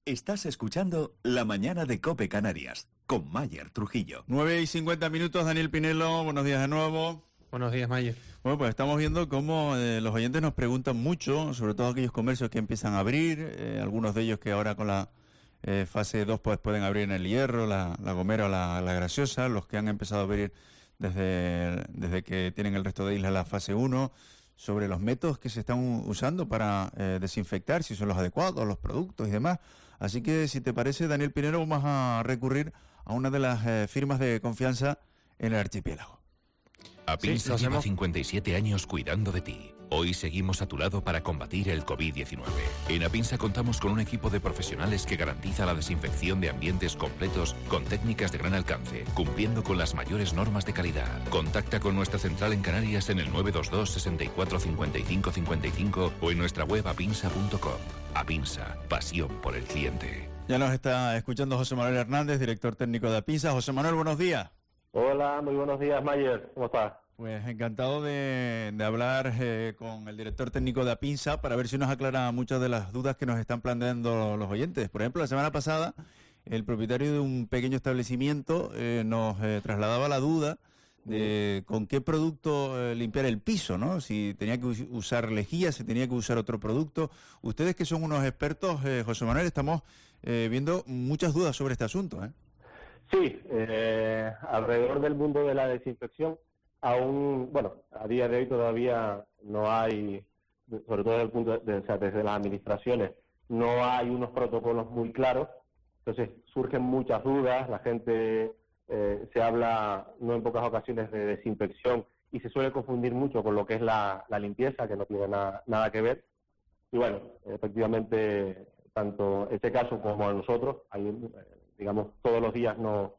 Estás escuchando La Mañana de COPE Canarias, con Mayer Trujillo. 9:50, Daniel Pinelo, buenos días de nuevo. Buenos días, Mayer. Bueno, pues estamos viendo cómo los oyentes nos preguntan mucho, sobre todo aquellos comercios que empiezan a abrir, algunos de ellos que ahora con la fase 2 pues pueden abrir en El Hierro, la Gomera o la Graciosa, los que han empezado a abrir desde que tienen el resto de islas la fase 1, sobre los métodos que se están usando para desinfectar, si son los adecuados, los productos y demás. Así que, si te parece, Daniel Pinelo, vamos a recurrir a una de las firmas de confianza en el archipiélago. Apinsa lleva 57 años cuidando de ti. Hoy seguimos a tu lado para combatir el COVID-19. En Apinsa contamos con un equipo de profesionales que garantiza la desinfección de ambientes completos con técnicas de gran alcance, cumpliendo con las mayores normas de calidad. Contacta con nuestra central en Canarias en el 922 64 55 55 o en nuestra web apinsa.com. Apinsa, pasión por el cliente. Ya nos está escuchando José Manuel Hernández, director técnico de Apinsa. José Manuel, buenos días. Hola, muy buenos días, Mayer. ¿Cómo estás? Pues encantado de hablar con el director técnico de Apinsa para ver si nos aclara muchas de las dudas que nos están planteando los oyentes. Por ejemplo, la semana pasada, el propietario de un pequeño establecimiento nos trasladaba la duda de con qué producto limpiar el piso, ¿no? Si tenía que usar lejía, si tenía que usar otro producto. Ustedes, que son unos expertos, José Manuel, estamos viendo muchas dudas sobre este asunto, ¿eh? Sí, alrededor del mundo de la desinfección, aún, bueno, a día de hoy todavía no hay, sobre todo desde el punto o sea, desde las administraciones, no hay unos protocolos muy claros. Entonces surgen muchas dudas, la gente se habla, no en pocas ocasiones, de desinfección y se suele confundir mucho con lo que es la limpieza, que no tiene nada que ver. Y bueno, efectivamente, tanto este caso como a nosotros, hay, digamos, todos los días nos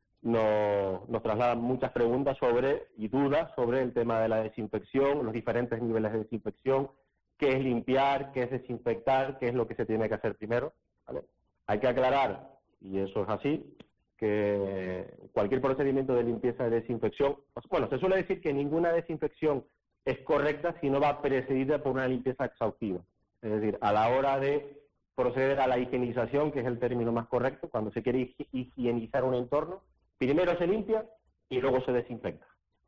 trasladan muchas preguntas y dudas sobre el tema de la desinfección, los diferentes niveles de desinfección, qué es limpiar, qué es desinfectar, qué es lo que se tiene que hacer primero, ¿vale? Hay que aclarar, y eso es así, que cualquier procedimiento de limpieza y desinfección, bueno, se suele decir que ninguna desinfección es correcta si no va precedida por una limpieza exhaustiva. Es decir, a la hora de proceder a la higienización, que es el término más correcto, cuando se quiere higienizar un entorno, primero se limpia y luego se desinfecta.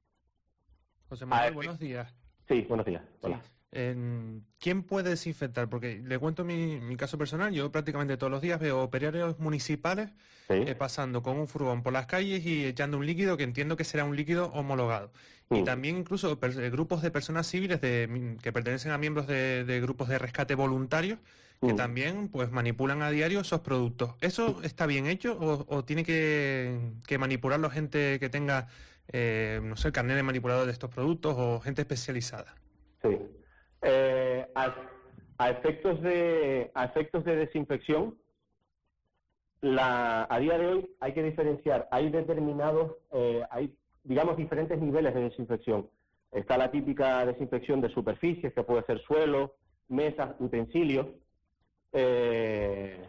José Manuel, buenos días. Sí, buenos días. Hola. ¿Quién puede desinfectar? Porque le cuento mi caso personal. Yo prácticamente todos los días veo operarios municipales pasando con un furgón por las calles y echando un líquido que entiendo que será un líquido homologado. Y también incluso grupos de personas civiles que pertenecen a miembros de grupos de rescate voluntarios que también pues manipulan a diario esos productos. ¿Eso está bien hecho o tiene que manipularlo gente que tenga, no sé, carnet de manipulador de estos productos o gente especializada? Sí. A efectos de desinfección, a día de hoy hay que diferenciar. Hay digamos, diferentes niveles de desinfección. Está la típica desinfección de superficies, que puede ser suelo, mesas, utensilios. Ese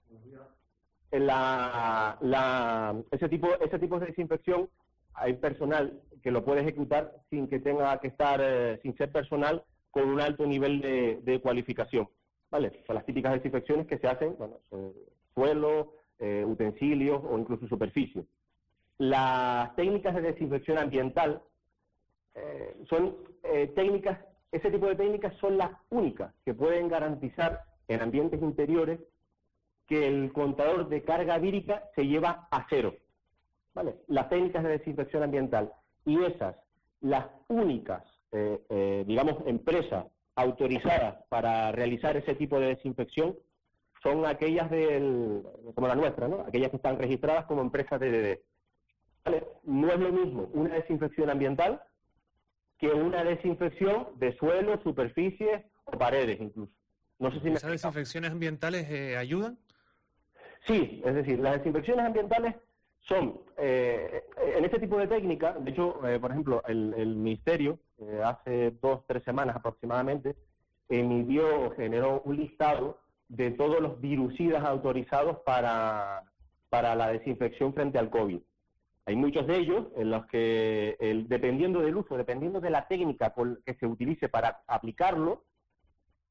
tipo de desinfección, hay personal que lo puede ejecutar sin que tenga que estar, sin ser personal con un alto nivel de cualificación, ¿vale? Son las típicas desinfecciones que se hacen, bueno, suelo, utensilios o incluso superficie. Las técnicas de desinfección ambiental son técnicas, ese tipo de técnicas son las únicas que pueden garantizar en ambientes interiores que el contador de carga vírica se lleva a cero, ¿vale? Las técnicas de desinfección ambiental, y esas, las únicas, digamos, empresas autorizadas para realizar ese tipo de desinfección, son aquellas como la nuestra, ¿no? Aquellas que están registradas como empresas DDD. ¿Vale? No es lo mismo una desinfección ambiental que una desinfección de suelo, superficies o paredes incluso. No sé si ¿Esas desinfecciones ambientales ayudan? Sí, es decir, las desinfecciones ambientales son, en este tipo de técnica, de hecho, por ejemplo, el Ministerio, hace 2-3 semanas aproximadamente, generó un listado de todos los virucidas autorizados para la desinfección frente al COVID. Hay muchos de ellos en los que, dependiendo del uso, dependiendo de la técnica que se utilice para aplicarlo,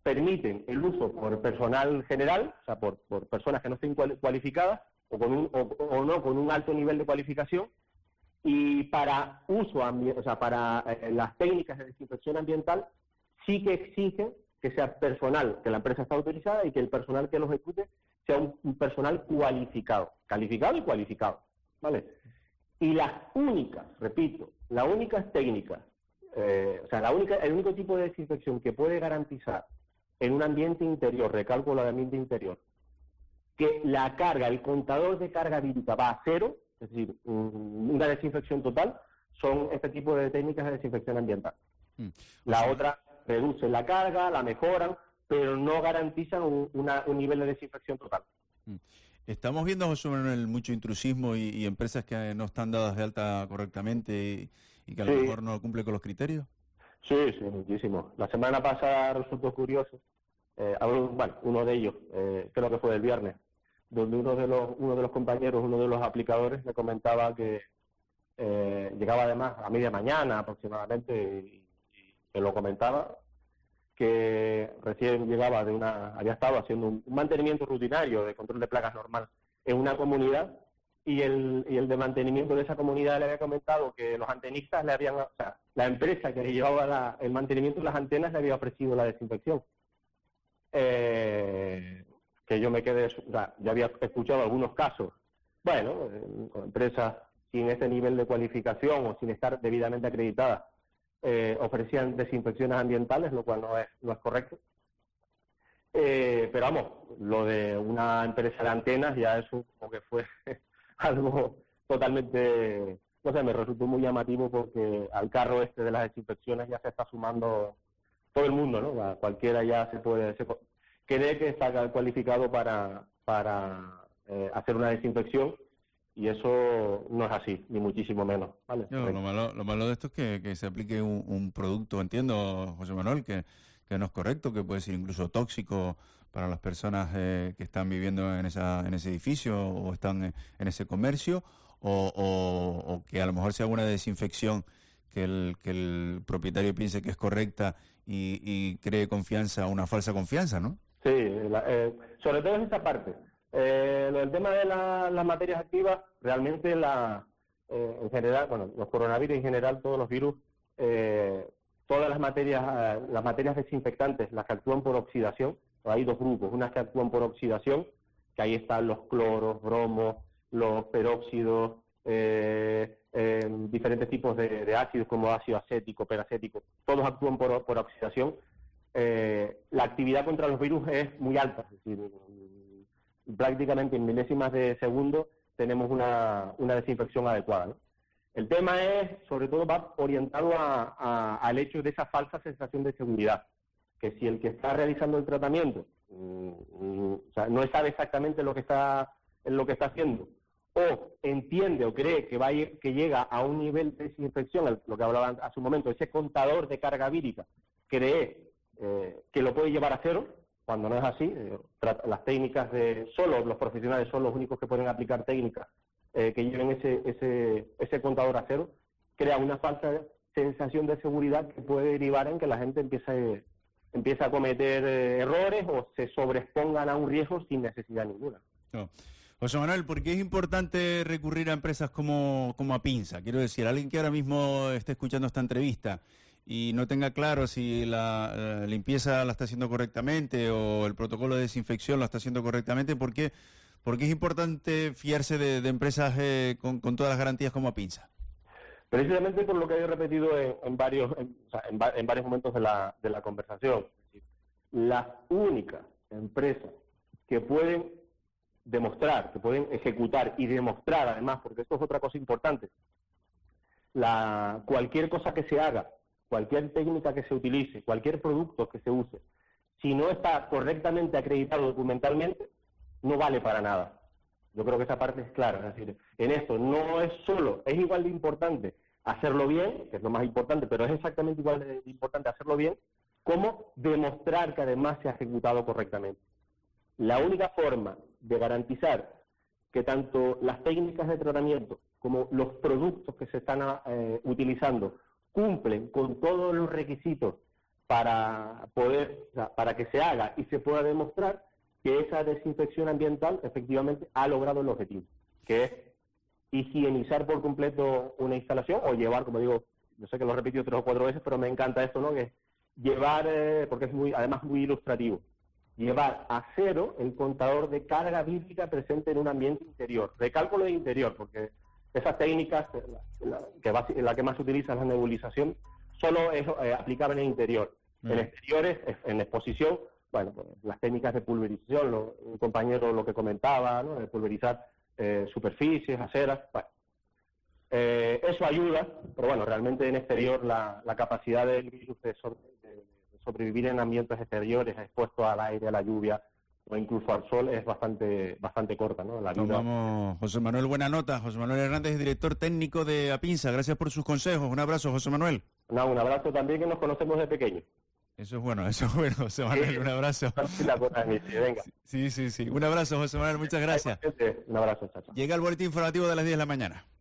permiten el uso por personal general, o sea, por personas que no estén cualificadas o no con un alto nivel de cualificación, y para uso, o sea, para las técnicas de desinfección ambiental sí que exigen que sea personal, que la empresa está autorizada y que el personal que los ejecute sea un personal calificado y cualificado, ¿vale? Y las únicas, repito, las únicas técnicas, o sea, el único tipo de desinfección que puede garantizar en un ambiente interior, recalco lo de ambiente interior, que la carga, el contador de carga vírica va a cero, es decir, una desinfección total, son este tipo de técnicas de desinfección ambiental. La otra reduce la carga, la mejoran, pero no garantizan un nivel de desinfección total. Estamos viendo, José Manuel, mucho intrusismo y empresas que no están dadas de alta correctamente y que a lo mejor no cumplen con los criterios. Sí, muchísimo. La semana pasada resultó curioso, uno de ellos, creo que fue el viernes, donde uno de los compañeros, uno de los aplicadores, me comentaba que llegaba además a media mañana aproximadamente y me lo comentaba, que recién llegaba había estado haciendo un mantenimiento rutinario de control de plagas normal en una comunidad, y el de mantenimiento de esa comunidad le había comentado que los antenistas la empresa que le llevaba el mantenimiento de las antenas le había ofrecido la desinfección. Que yo me quedé, ya había escuchado algunos casos, con empresas sin este nivel de cualificación o sin estar debidamente acreditadas, ofrecían desinfecciones ambientales, lo cual no es correcto. Pero vamos, lo de una empresa de antenas ya eso como que fue algo totalmente, no sé, me resultó muy llamativo, porque al carro este de las desinfecciones ya se está sumando todo el mundo, ¿no? Cualquiera ya cree que está cualificado para hacer una desinfección, y eso no es así, ni muchísimo menos, ¿vale? No, lo malo de esto es que se aplique un producto, entiendo, José Manuel, que no es correcto, que puede ser incluso tóxico para las personas que están viviendo en ese edificio o están en ese comercio, o que a lo mejor sea una desinfección que el propietario piense que es correcta y cree confianza, una falsa confianza, ¿no? Sí, sobre todo en esa parte. Lo del tema de las materias activas, realmente en general, los coronavirus en general, todos los virus, todas las materias desinfectantes, las que actúan por oxidación, hay dos grupos, unas que actúan por oxidación, que ahí están los cloros, bromos, los peróxidos, diferentes tipos de ácidos como ácido acético, peracético, todos actúan por oxidación. La actividad contra los virus es muy alta, es decir, prácticamente en milésimas de segundo tenemos una desinfección adecuada, ¿no? El tema es, sobre todo, va orientado al hecho de esa falsa sensación de seguridad, que si el que está realizando el tratamiento no sabe exactamente lo que está haciendo, o entiende o cree que llega a un nivel de desinfección, lo que hablaba hace un momento, ese contador de carga vírica, cree que lo puede llevar a cero, cuando no es así. Las técnicas solo los profesionales son los únicos que pueden aplicar técnicas que lleven ese contador a cero, crea una falsa sensación de seguridad que puede derivar en que la gente empiece a cometer errores o se sobreexpongan a un riesgo sin necesidad ninguna. No. José Manuel, ¿por qué es importante recurrir a empresas como Apinsa? Quiero decir, alguien que ahora mismo esté escuchando esta entrevista y no tenga claro si la limpieza la está haciendo correctamente o el protocolo de desinfección lo está haciendo correctamente, ¿por qué es importante fiarse de empresas con todas las garantías como Apinsa? Precisamente por lo que he repetido en varios momentos de la conversación. Es decir, las únicas empresas que pueden demostrar, que pueden ejecutar y demostrar, además, porque esto es otra cosa importante, cualquier cosa que se haga, cualquier técnica que se utilice, cualquier producto que se use, si no está correctamente acreditado documentalmente, no vale para nada. Yo creo que esa parte es clara. Es decir, en esto no es igual de importante hacerlo bien, que es lo más importante, pero es exactamente igual de importante hacerlo bien, como demostrar que además se ha ejecutado correctamente. La única forma de garantizar que tanto las técnicas de tratamiento como los productos que se están utilizando cumplen con todos los requisitos para que se haga y se pueda demostrar que esa desinfección ambiental efectivamente ha logrado el objetivo, que es higienizar por completo una instalación o llevar, como digo, yo sé que lo he repetido 3 o 4 veces, pero me encanta esto, ¿no? Que es llevar, porque es además muy ilustrativo, llevar a 0 el contador de carga vírica presente en un ambiente interior. Recalco lo de interior, porque esas técnicas, la que más se utiliza es la nebulización, solo es aplicable en el interior. En exteriores, en exposición, bueno, pues, las técnicas de pulverización, un compañero lo que comentaba, ¿no? De pulverizar superficies, aceras, bueno. Eso ayuda, pero bueno, realmente en exterior la capacidad del virus de sobrevivir en ambientes exteriores, expuestos al aire, a la lluvia o incluso al sol, es bastante corta, ¿no? Vamos, José Manuel, buena nota. José Manuel Hernández, director técnico de APINSA. Gracias por sus consejos. Un abrazo, José Manuel. Un abrazo también, que nos conocemos de pequeños. Eso es bueno, José Manuel, sí, un abrazo. Venga. Sí. Un abrazo, José Manuel, muchas gracias. Un abrazo, chao. Llega el boletín informativo de las 10 de la mañana.